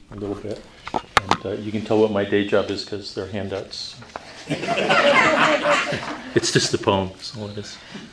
a little bit. And you can tell what my day job is because they're handouts. It's just the poem, that's all it is.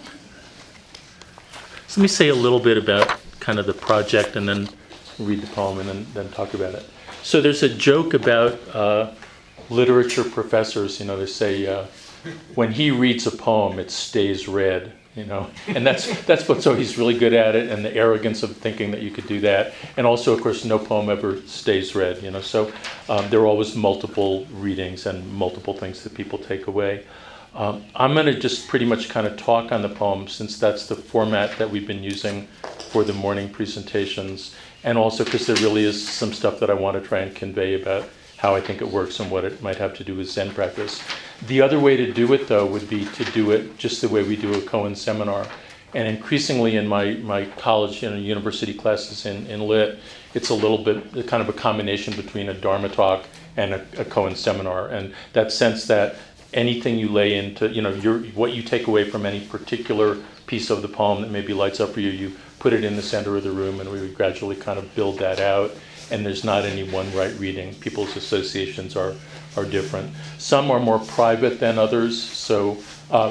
So let me say a little bit about kind of the project and then read the poem and then talk about it. So there's a joke about literature professors, they say, when he reads a poem, it stays read, and that's what, so he's really good at it, and the arrogance of thinking that you could do that. And also, of course, no poem ever stays read, so there are always multiple readings and multiple things that people take away. I'm going to just pretty much kind of talk on the poem, since that's the format that we've been using for the morning presentations, and also because there really is some stuff that I want to try and convey about how I think it works and what it might have to do with Zen practice. The other way to do it, though, would be to do it just the way we do a koan seminar. And increasingly in my college and university classes in Lit, it's a little bit kind of a combination between a Dharma talk and a koan seminar. And that sense that anything you lay into, what you take away from any particular piece of the poem that maybe lights up for you, you put it in the center of the room, and we would gradually kind of build that out. And there's not any one right reading. People's associations are different. Some are more private than others. So, hi.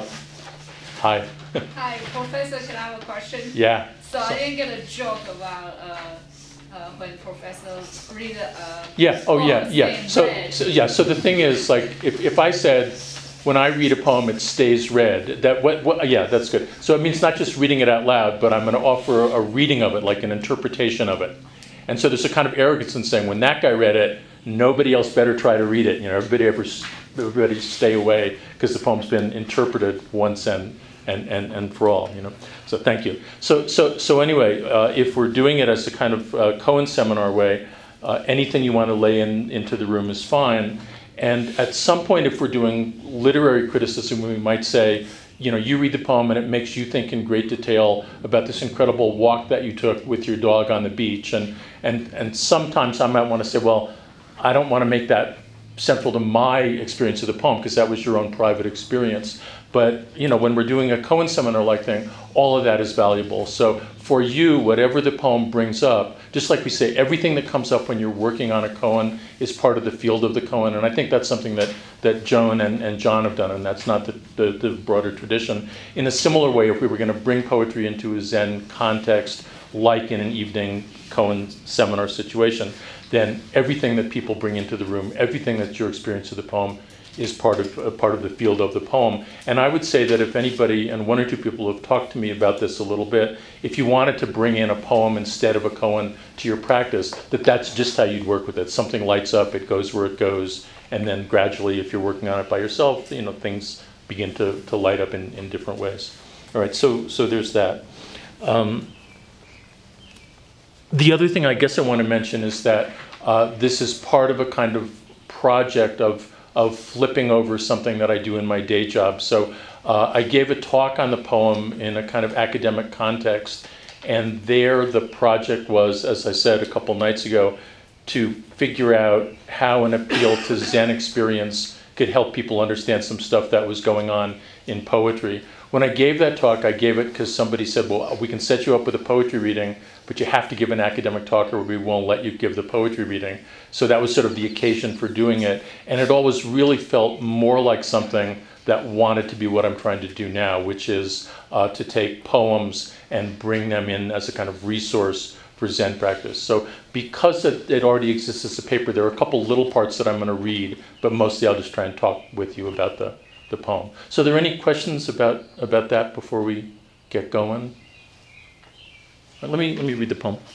Hi, Professor, can I have a question? Yeah. So I didn't get a joke about when professors read yeah. Oh, yeah. So the thing is, like, if I said, when I read a poem, it stays read. Yeah, that's good. So it means not just reading it out loud, but I'm going to offer a reading of it, like an interpretation of it. And so there's a kind of arrogance in saying, when that guy read it, nobody else better try to read it. Everybody stay away because the poem's been interpreted once and for all. So thank you. So anyway, if we're doing it as a kind of koan seminar way, anything you want to lay into the room is fine. And at some point, if we're doing literary criticism, we might say, you read the poem and it makes you think in great detail about this incredible walk that you took with your dog on the beach. And sometimes I might want to say, well, I don't want to make that central to my experience of the poem because that was your own private experience. But, when we're doing a koan seminar-like thing, all of that is valuable. So for you, whatever the poem brings up, just like we say, everything that comes up when you're working on a koan is part of the field of the koan. And I think that's something that Joan and John have done, and that's not the broader tradition. In a similar way, if we were going to bring poetry into a Zen context, like in an evening koan seminar situation, then everything that people bring into the room, everything that's your experience of the poem, is part of the field of the poem. And I would say that if anybody, and one or two people have talked to me about this a little bit, if you wanted to bring in a poem instead of a koan to your practice, that's just how you'd work with it. Something lights up, it goes where it goes, and then gradually, if you're working on it by yourself, things begin to light up in different ways. All right, so there's that. The other thing I guess I want to mention is that this is part of a kind of project of flipping over something that I do in my day job. So I gave a talk on the poem in a kind of academic context, and there the project was, as I said a couple nights ago, to figure out how an appeal to Zen experience could help people understand some stuff that was going on in poetry. When I gave that talk, I gave it because somebody said, well, we can set you up with a poetry reading, but you have to give an academic talk or we won't let you give the poetry reading. So that was sort of the occasion for doing it. And it always really felt more like something that wanted to be what I'm trying to do now, which is to take poems and bring them in as a kind of resource for Zen practice. So because it already exists as a paper, there are a couple little parts that I'm going to read, but mostly I'll just try and talk with you about the poem. So are there any questions about that before we get going? Let me read the poem.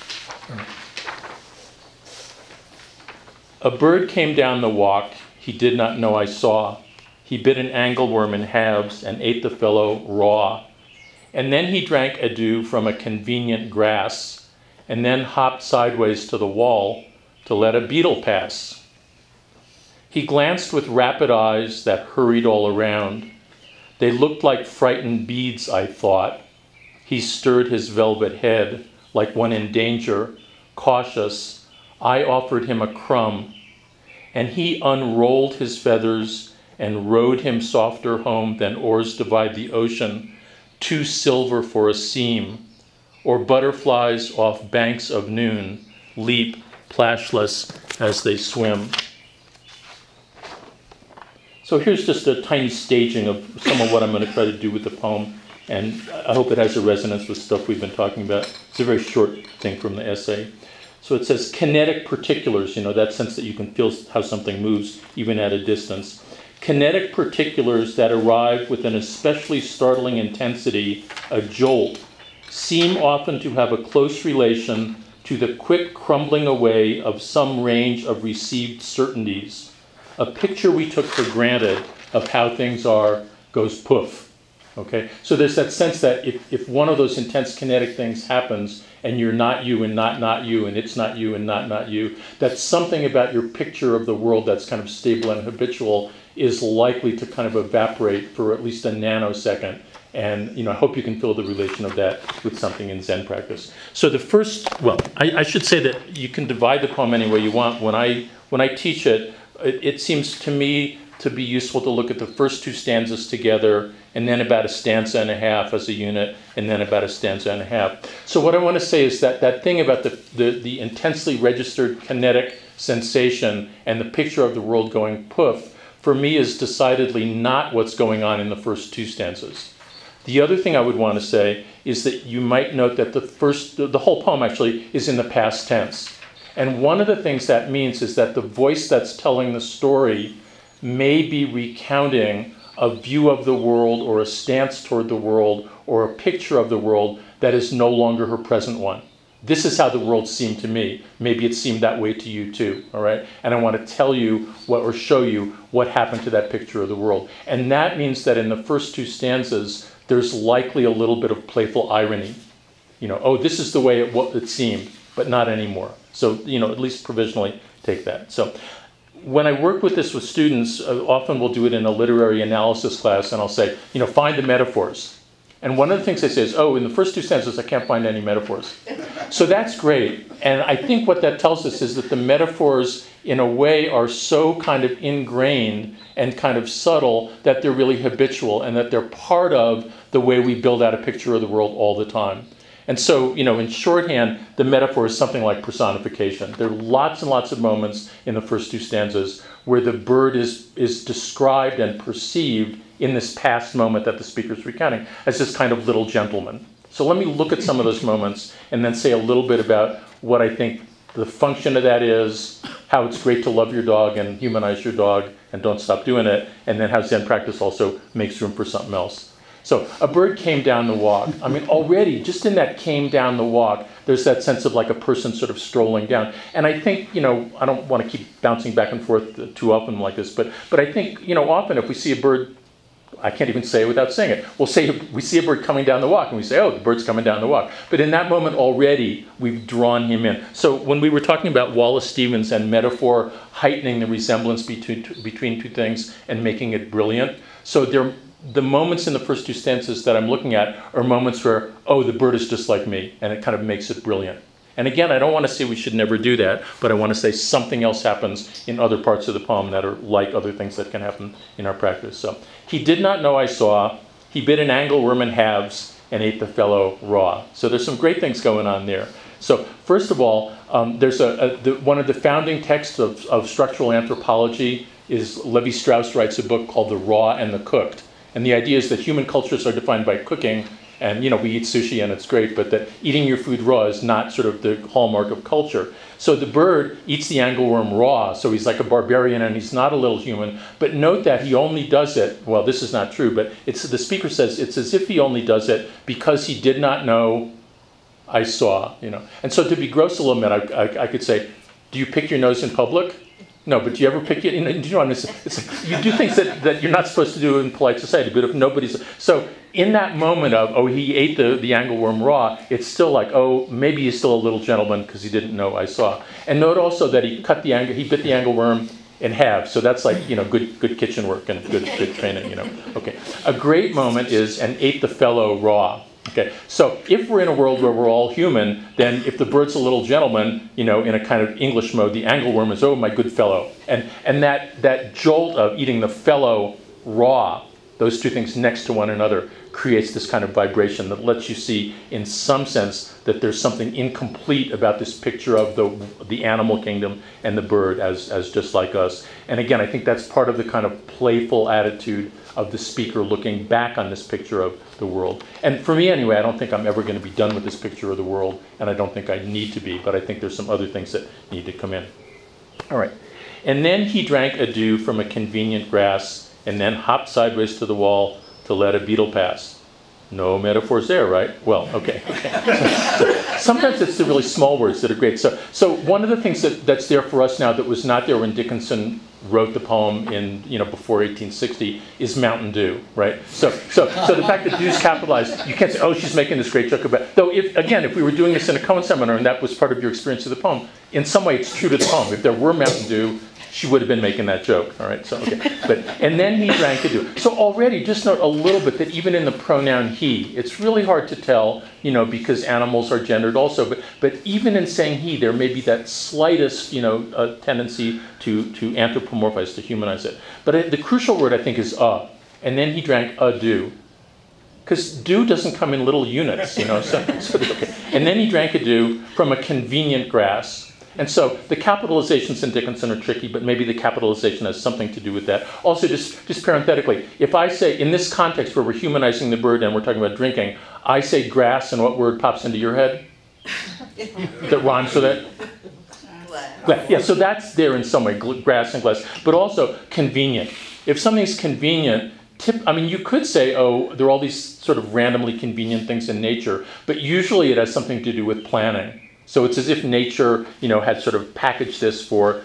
A bird came down the walk he did not know I saw. He bit an angleworm in halves and ate the fellow raw. And then he drank a dew from a convenient grass, and then hopped sideways to the wall to let a beetle pass. He glanced with rapid eyes that hurried all around. They looked like frightened beads, I thought. He stirred his velvet head like one in danger, cautious. I offered him a crumb, and he unrolled his feathers and rowed him softer home than oars divide the ocean, too silver for a seam, or butterflies off banks of noon leap plashless as they swim. So here's just a tiny staging of some of what I'm going to try to do with the poem, and I hope it has a resonance with stuff we've been talking about. It's a very short thing from the essay. So it says kinetic particulars, that sense that you can feel how something moves even at a distance. Kinetic particulars that arrive with an especially startling intensity, a jolt, seem often to have a close relation to the quick crumbling away of some range of received certainties. A picture we took for granted of how things are goes poof. Okay? So there's that sense that if one of those intense kinetic things happens and you're not you and not you and it's not you and not you, that something about your picture of the world that's kind of stable and habitual is likely to kind of evaporate for at least a nanosecond. And I hope you can feel the relation of that with something in Zen practice. So the first, I should say that you can divide the poem any way you want. When I teach it, it seems to me to be useful to look at the first two stanzas together, and then about a stanza and a half as a unit, and then about a stanza and a half. So what I want to say is that thing about the intensely registered kinetic sensation and the picture of the world going poof, for me is decidedly not what's going on in the first two stanzas. The other thing I would want to say is that you might note that the whole poem actually is in the past tense. And one of the things that means is that the voice that's telling the story may be recounting a view of the world or a stance toward the world or a picture of the world that is no longer her present one. This is how the world seemed to me. Maybe it seemed that way to you too, all right? And I want to tell you or show you what happened to that picture of the world. And that means that in the first two stanzas, there's likely a little bit of playful irony. This is the way it seemed, but not anymore. So, at least provisionally take that. So when I work with this with students, often we'll do it in a literary analysis class, and I'll say, find the metaphors. And one of the things they say is, in the first two stanzas, I can't find any metaphors. So that's great. And I think what that tells us is that the metaphors, in a way, are so kind of ingrained and kind of subtle that they're really habitual and that they're part of the way we build out a picture of the world all the time. And so, in shorthand, the metaphor is something like personification. There are lots and lots of moments in the first two stanzas where the bird is described and perceived in this past moment that the speaker's recounting as this kind of little gentleman. So let me look at some of those moments and then say a little bit about what I think the function of that is, how it's great to love your dog and humanize your dog and don't stop doing it, and then how Zen practice also makes room for something else. So a bird came down the walk. I mean, already, just in that came down the walk, there's that sense of like a person sort of strolling down. And I think, I don't want to keep bouncing back and forth too often like this, but I think, often if we see a bird, I can't even say it without saying it. We'll say we see a bird coming down the walk, and we say, the bird's coming down the walk. But in that moment already, we've drawn him in. So when we were talking about Wallace Stevens and metaphor heightening the resemblance between two things and making it brilliant, so the moments in the first two stanzas that I'm looking at are moments where, the bird is just like me, and it kind of makes it brilliant. And again, I don't want to say we should never do that, but I want to say something else happens in other parts of the poem that are like other things that can happen in our practice. So, he did not know I saw, he bit an angleworm in halves and ate the fellow raw. So there's some great things going on there. So first of all, there's one of the founding texts of structural anthropology is Levi-Strauss writes a book called The Raw and the Cooked. And the idea is that human cultures are defined by cooking, and we eat sushi and it's great, but that eating your food raw is not sort of the hallmark of culture. So the bird eats the angleworm raw, so he's like a barbarian and he's not a little human. But note that he only does it, well, this is not true, but the speaker says it's as if he only does it because he did not know I saw, And so to be gross a little bit, I could say, do you pick your nose in public? No, but do you ever pick it? You do things that you're not supposed to do in polite society. But if nobody's so in that moment of he ate the angleworm raw, it's still like maybe he's still a little gentleman because he didn't know I saw. And note also that he bit the angleworm in half. So that's like good kitchen work and good training. Okay, a great moment is and ate the fellow raw. Okay, so if we're in a world where we're all human, then if the bird's a little gentleman, in a kind of English mode, the angleworm is, my good fellow. And that jolt of eating the fellow raw those two things next to one another creates this kind of vibration that lets you see, in some sense, that there's something incomplete about this picture of the animal kingdom and the bird as just like us. And again, I think that's part of the kind of playful attitude of the speaker looking back on this picture of the world. And for me anyway, I don't think I'm ever going to be done with this picture of the world, and I don't think I need to be, but I think there's some other things that need to come in. All right. And then he drank a dew from a convenient grass, and then hopped sideways to the wall to let a beetle pass. No metaphors there, right? Well, okay. So sometimes it's the really small words that are great. So one of the things that's there for us now that was not there when Dickinson wrote the poem in, before 1860 is Mountain Dew, right? So the fact that dew's capitalized, you can't say, oh, she's making this great joke about. Though if we were doing this in a Cohen seminar and that was part of your experience of the poem, in some way it's true to the poem. If there were Mountain Dew, she would have been making that joke, all right? So, okay. And then he drank a dew. So already, just note a little bit that even in the pronoun he, it's really hard to tell, because animals are gendered also. But even in saying he, there may be that slightest, tendency to anthropomorphize, to humanize it. But the crucial word, I think, is and then he drank a dew. Because dew doesn't come in little units, okay. And then he drank a dew from a convenient grass. And so the capitalizations in Dickinson are tricky, but maybe the capitalization has something to do with that. Also, just parenthetically, if I say, in this context where we're humanizing the bird and we're talking about drinking, I say grass, and what word pops into your head? That rhymes with it? Glass. Yeah, so that's there in some way, grass and glass. But also convenient. If something's convenient, you could say, oh, there are all these sort of randomly convenient things in nature, but usually it has something to do with planning. So it's as if nature, had sort of packaged this for,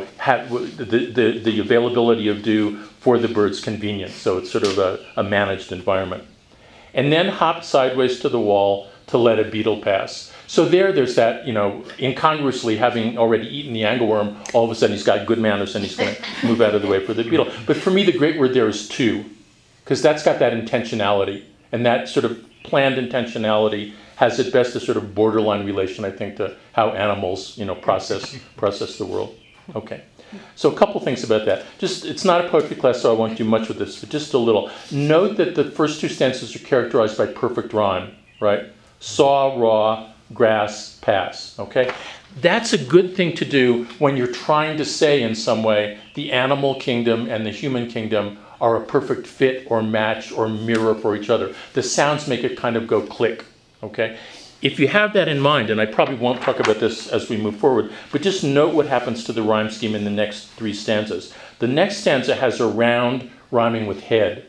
the availability of dew for the bird's convenience. So it's sort of a managed environment. And then hopped sideways to the wall to let a beetle pass. So there's that, incongruously having already eaten the angleworm, all of a sudden he's got good manners and he's going to move out of the way for the beetle. But for me, the great word there is to, because that's got that intentionality. And that sort of planned intentionality has at best a sort of borderline relation, I think, to how animals, process the world. Okay. So a couple things about that. It's not a poetry class, so I won't do much with this, but just a little. Note that the first two stanzas are characterized by perfect rhyme, right? Saw, raw, grass, pass, okay? That's a good thing to do when you're trying to say in some way the animal kingdom and the human kingdom are a perfect fit or match or mirror for each other. The sounds make it kind of go click. Okay? If you have that in mind, and I probably won't talk about this as we move forward, but just note what happens to the rhyme scheme in the next three stanzas. The next stanza has a round rhyming with head.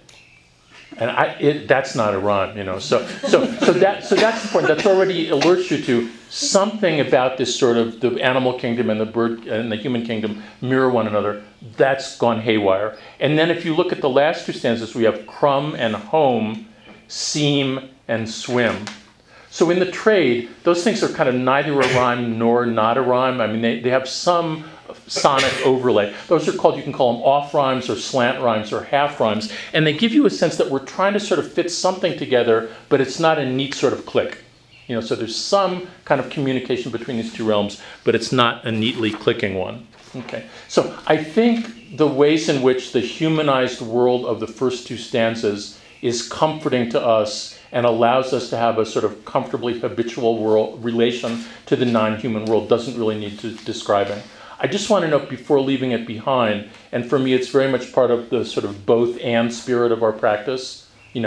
And that's not a rhyme, So that's important. That's already alerts you to something about this sort of the animal kingdom and the bird and the human kingdom mirror one another. That's gone haywire. And then if you look at the last two stanzas, we have crumb and home, seam and swim. So in the trade, those things are kind of neither a rhyme nor not a rhyme. They have some sonic overlay. Those are called, you can call them off rhymes or slant rhymes or half rhymes. And they give you a sense that we're trying to sort of fit something together, but it's not a neat sort of click. So there's some kind of communication between these two realms, but it's not a neatly clicking one. Okay. So I think the ways in which the humanized world of the first two stanzas is comforting to us and allows us to have a sort of comfortably habitual relation to the non-human world doesn't really need to describing. I just want to note before leaving it behind, and for me it's very much part of the sort of both and spirit of our practice.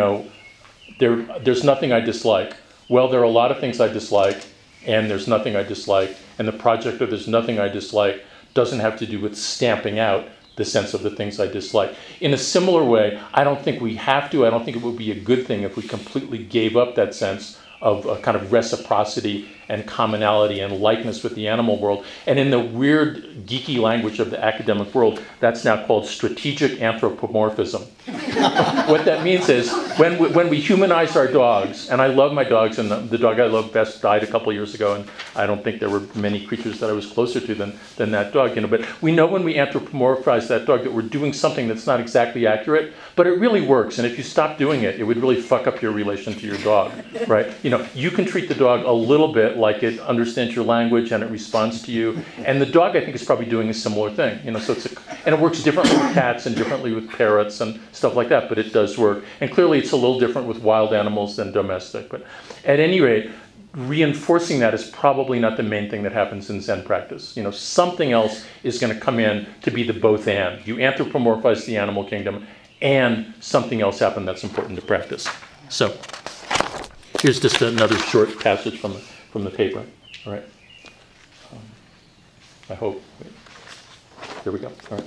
There's nothing I dislike. Well, there are a lot of things I dislike, and there's nothing I dislike. And the project of there's nothing I dislike doesn't have to do with stamping out the sense of the things I dislike. In a similar way, I don't think we have to. I don't think it would be a good thing if we completely gave up that sense of a kind of reciprocity and commonality and likeness with the animal world. And in the weird, geeky language of the academic world, that's now called strategic anthropomorphism. What that means is when we humanize our dogs, and I love my dogs, and the dog I love best died a couple of years ago, and I don't think there were many creatures that I was closer to than that dog. But we know when we anthropomorphize that dog that we're doing something that's not exactly accurate, but it really works. And if you stop doing it, it would really fuck up your relation to your dog, right? You can treat the dog a little bit like it understands your language and it responds to you. And the dog, I think, is probably doing a similar thing. So And it works differently with cats and differently with parrots and stuff like that, but it does work. And clearly it's a little different with wild animals than domestic. But at any rate, reinforcing that is probably not the main thing that happens in Zen practice. Something else is going to come in to be the both and. You anthropomorphize the animal kingdom and something else happened that's important to practice. So here's just another short passage from the paper. All right. I hope. There we go. All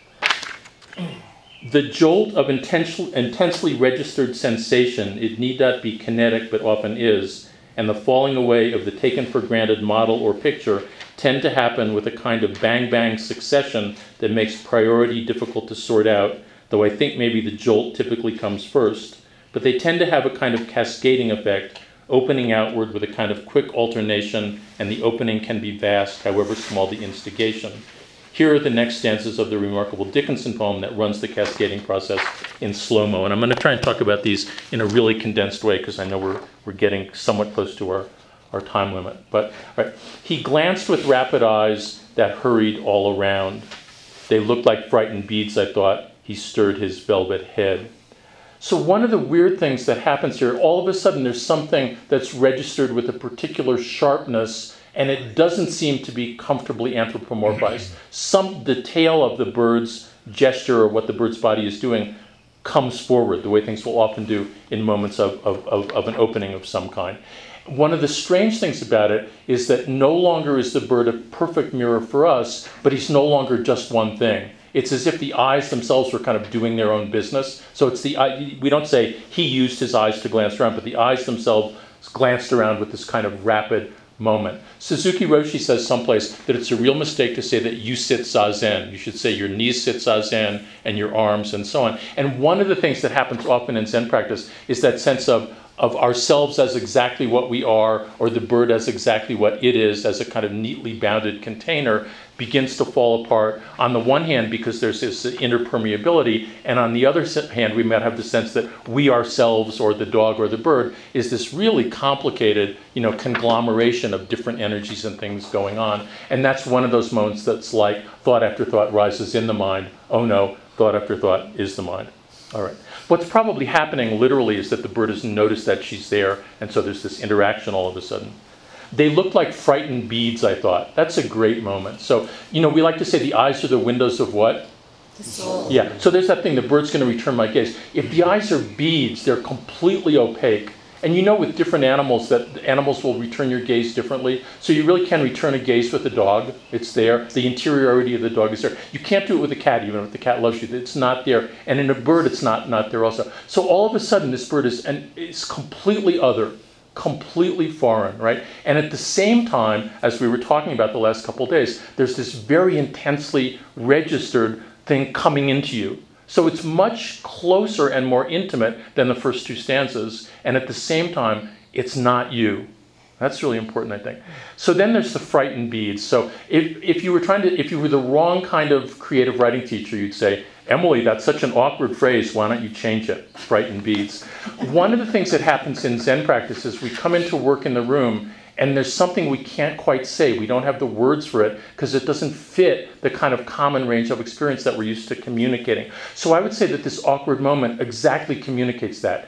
right. The jolt of intensely registered sensation, it need not be kinetic, but often is, and the falling away of the taken-for-granted model or picture tend to happen with a kind of bang-bang succession that makes priority difficult to sort out, though I think maybe the jolt typically comes first. But they tend to have a kind of cascading effect, opening outward with a kind of quick alternation, and the opening can be vast, however small the instigation. Here are the next stanzas of the remarkable Dickinson poem that runs the cascading process in slow-mo. And I'm going to try and talk about these in a really condensed way because I know we're getting somewhat close to our time limit. But all right. He glanced with rapid eyes that hurried all around. They looked like frightened beads, I thought. He stirred his velvet head. So one of the weird things that happens here, all of a sudden there's something that's registered with a particular sharpness, and it doesn't seem to be comfortably anthropomorphized. The tail of the bird's gesture or what the bird's body is doing comes forward, the way things will often do in moments of an opening of some kind. One of the strange things about it is that no longer is the bird a perfect mirror for us, but he's no longer just one thing. It's as if the eyes themselves were kind of doing their own business. So it's we don't say he used his eyes to glance around, but the eyes themselves glanced around with this kind of rapid moment. Suzuki Roshi says someplace that it's a real mistake to say that you sit zazen. You should say your knees sit zazen and your arms and so on. And one of the things that happens often in Zen practice is that sense of ourselves as exactly what we are, or the bird as exactly what it is, as a kind of neatly bounded container, begins to fall apart. On the one hand, because there's this inner permeability, and on the other hand, we might have the sense that we ourselves, or the dog or the bird, is this really complicated, conglomeration of different energies and things going on. And that's one of those moments that's like thought after thought rises in the mind. Oh no, thought after thought is the mind. All right. What's probably happening literally is that the bird has noticed that she's there, and so there's this interaction all of a sudden. They looked like frightened beads, I thought. That's a great moment. So, we like to say the eyes are the windows of what? The soul. Yeah, so there's that thing, the bird's going to return my gaze. If the eyes are beads, they're completely opaque. And with different animals, that animals will return your gaze differently. So you really can return a gaze with a dog. It's there. The interiority of the dog is there. You can't do it with a cat, even if the cat loves you. It's not there. And in a bird, it's not there also. So all of a sudden, this bird is completely other, completely foreign, right? And at the same time, as we were talking about the last couple of days, there's this very intensely registered thing coming into you. So it's much closer and more intimate than the first two stanzas, and at the same time, it's not you. That's really important, I think. So then there's the frightened beads. So if you were the wrong kind of creative writing teacher, you'd say, Emily, that's such an awkward phrase, why don't you change it? Frightened beads. One of the things that happens in Zen practice is we come into work in the room, and there's something we can't quite say. We don't have the words for it because it doesn't fit the kind of common range of experience that we're used to communicating. So I would say that this awkward moment exactly communicates that.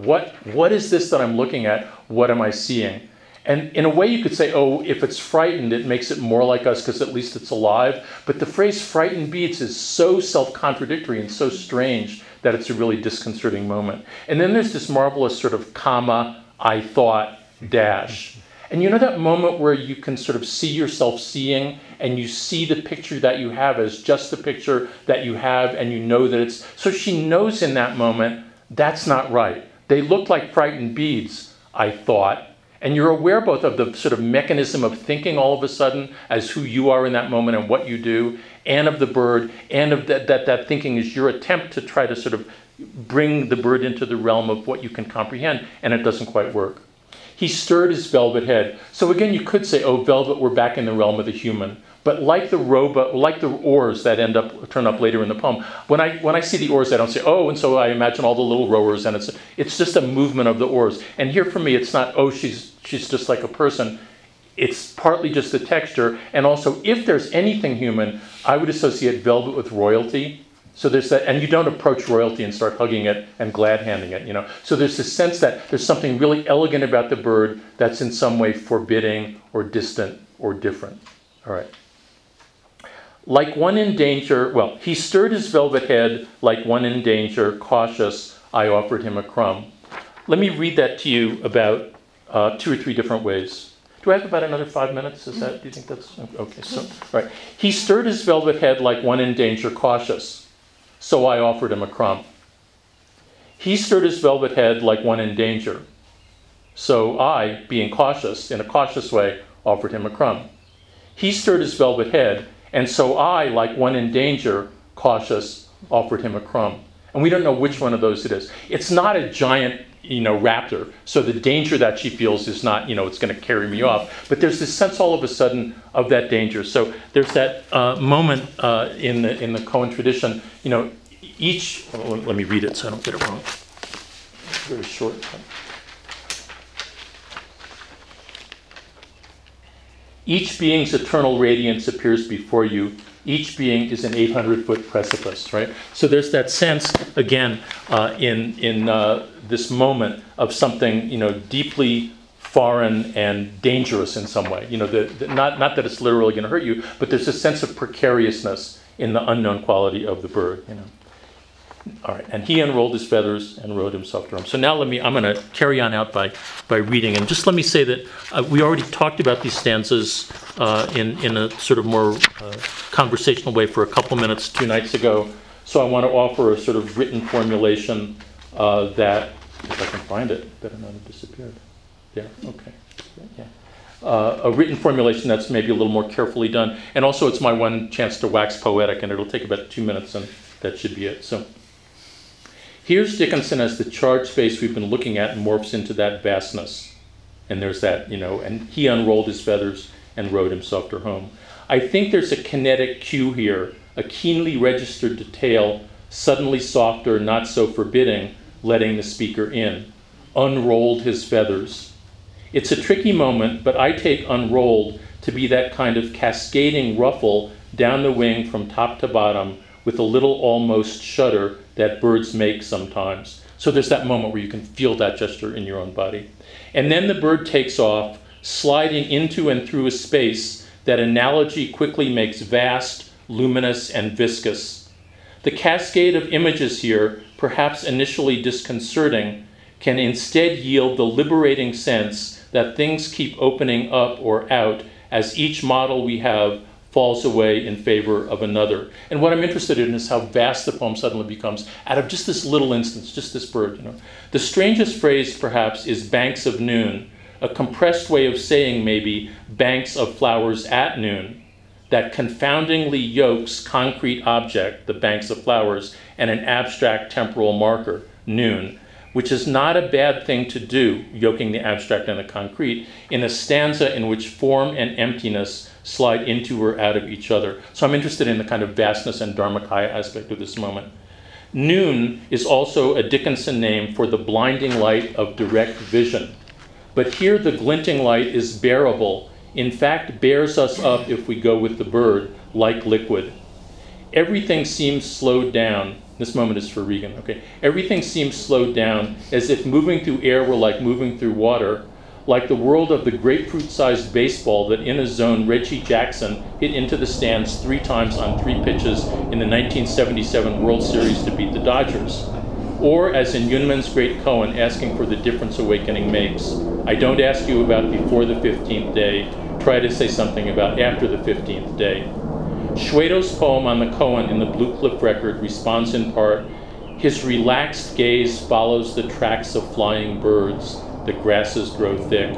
What is this that I'm looking at? What am I seeing? And in a way you could say, oh, if it's frightened, it makes it more like us because at least it's alive. But the phrase frightened beads is so self-contradictory and so strange that it's a really disconcerting moment. And then there's this marvelous sort of comma, I thought, dash. And that moment where you can sort of see yourself seeing, and you see the picture that you have as just the picture that you have, and you know that it's... So she knows in that moment, that's not right. They looked like frightened beads, I thought. And you're aware both of the sort of mechanism of thinking all of a sudden as who you are in that moment and what you do, and of the bird, and of that thinking is your attempt to try to sort of bring the bird into the realm of what you can comprehend, and it doesn't quite work. He stirred his velvet head. So again, you could say, oh, velvet, we're back in the realm of the human. But like the oars that turn up later in the poem, when I see the oars, I don't say, oh, and so I imagine all the little rowers, and it's just a movement of the oars. And here for me, it's not, oh, she's just like a person. it's partly just the texture. And also, if there's anything human, I would associate velvet with royalty. So there's that, and you don't approach royalty and start hugging it and glad-handing it, you know. So there's this sense that there's something really elegant about the bird that's in some way forbidding or distant or different. All right. Like one in danger, well, he stirred his velvet head like one in danger, cautious, I offered him a crumb. Let me read that to you about 2 or 3 different ways. Do I have about another 5 minutes? Do you think that's, okay, so, all right. He stirred his velvet head like one in danger, cautious, so I offered him a crumb. He stirred his velvet head like one in danger, so I, being cautious, in a cautious way, offered him a crumb. He stirred his velvet head, and so I, like one in danger, cautious, offered him a crumb. And we don't know which one of those it is. It's not a giant, you know, raptor, so the danger that she feels is not, you know, it's going to carry me off. But there's this sense all of a sudden of that danger. So there's that moment in the Koan tradition, you know, each, let me read it so I don't get it wrong. It's very short. Each being's eternal radiance appears before you. Each being is an 800-foot precipice, right? So there's that sense, again, in this moment of something, you know, deeply foreign and dangerous in some way. You know, not that it's literally going to hurt you, but there's a sense of precariousness in the unknown quality of the bird, you know. All right, and he unrolled his feathers and rode himself to home. So now I'm going to carry on out by reading. And just let me say that we already talked about these stanzas in a sort of more conversational way for a couple minutes 2 nights ago. So I want to offer a sort of written formulation that, if I can find it, better not have disappeared. There, okay. Yeah. A written formulation that's maybe a little more carefully done. And also it's my one chance to wax poetic, and it'll take about 2 minutes, and that should be it. So here's Dickinson as the charged space we've been looking at morphs into that vastness. And there's that, you know, and he unrolled his feathers and rode himself to home. I think there's a kinetic cue here, a keenly registered detail, suddenly softer, not so forbidding, letting the speaker in. Unrolled his feathers. It's a tricky moment, but I take unrolled to be that kind of cascading ruffle down the wing from top to bottom with a little almost shudder that birds make sometimes. So there's that moment where you can feel that gesture in your own body. And then the bird takes off, sliding into and through a space that analogy quickly makes vast, luminous, and viscous. The cascade of images here, perhaps initially disconcerting, can instead yield the liberating sense that things keep opening up or out as each model we have falls away in favor of another. And what I'm interested in is how vast the poem suddenly becomes out of just this little instance, just this bird, you know. The strangest phrase, perhaps, is banks of noon, a compressed way of saying maybe banks of flowers at noon, that confoundingly yokes concrete object, the banks of flowers, and an abstract temporal marker, noon, which is not a bad thing to do, yoking the abstract and the concrete, in a stanza in which form and emptiness slide into or out of each other. So I'm interested in the kind of vastness and Dharmakaya aspect of this moment. Noon is also a Dickinson name for the blinding light of direct vision. But here the glinting light is bearable, in fact bears us up if we go with the bird, like liquid. Everything seems slowed down. This moment is for Regan, okay. Everything seems slowed down as if moving through air were like moving through water, like the world of the grapefruit-sized baseball that in a zone Reggie Jackson hit into the stands 3 times on 3 pitches in the 1977 World Series to beat the Dodgers. Or, as in Yunman's great koan, asking for the difference awakening makes. I don't ask you about before the 15th day. Try to say something about after the 15th day. Shwedo's poem on the koan in the Blue Cliff record responds in part, his relaxed gaze follows the tracks of flying birds. The grasses grow thick.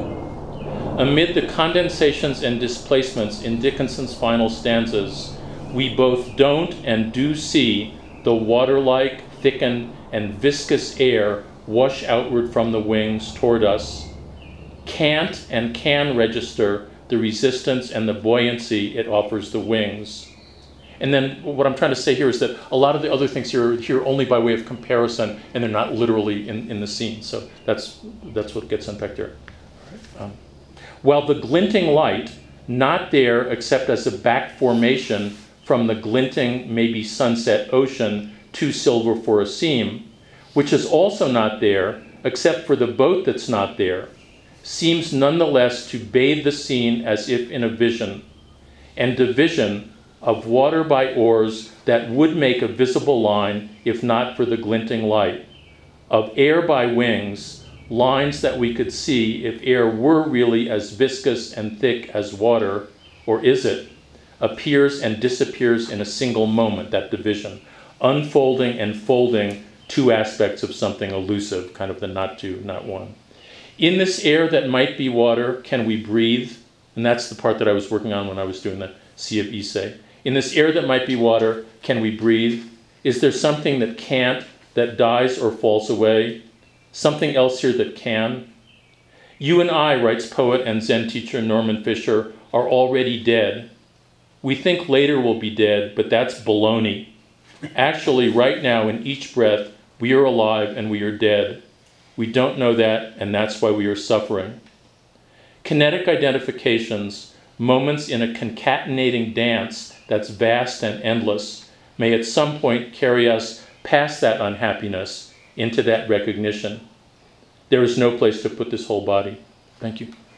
Amid the condensations and displacements in Dickinson's final stanzas, we both don't and do see the water-like, thickened, and viscous air wash outward from the wings toward us, can't and can register the resistance and the buoyancy it offers the wings. And then what I'm trying to say here is that a lot of the other things here are here only by way of comparison, and they're not literally in the scene. So that's what gets unpacked here. All right. while the glinting light, not there except as a back formation from the glinting, maybe sunset ocean, too silver for a seam, which is also not there except for the boat that's not there, seems nonetheless to bathe the scene as if in a vision, and division of water by oars that would make a visible line if not for the glinting light, of air by wings, lines that we could see if air were really as viscous and thick as water, or is it, appears and disappears in a single moment, that division, unfolding and folding two aspects of something elusive, kind of the not two, not one. In this air that might be water, can we breathe? And that's the part that I was working on when I was doing the Sea of Issei. In this air that might be water, can we breathe? Is there something that can't, that dies or falls away? Something else here that can? You and I, writes poet and Zen teacher Norman Fischer, are already dead. We think later we'll be dead, but that's baloney. Actually, right now, in each breath, we are alive and we are dead. We don't know that, and that's why we are suffering. Kinetic identifications, moments in a concatenating dance that's vast and endless, may at some point carry us past that unhappiness into that recognition. There is no place to put this whole body. Thank you.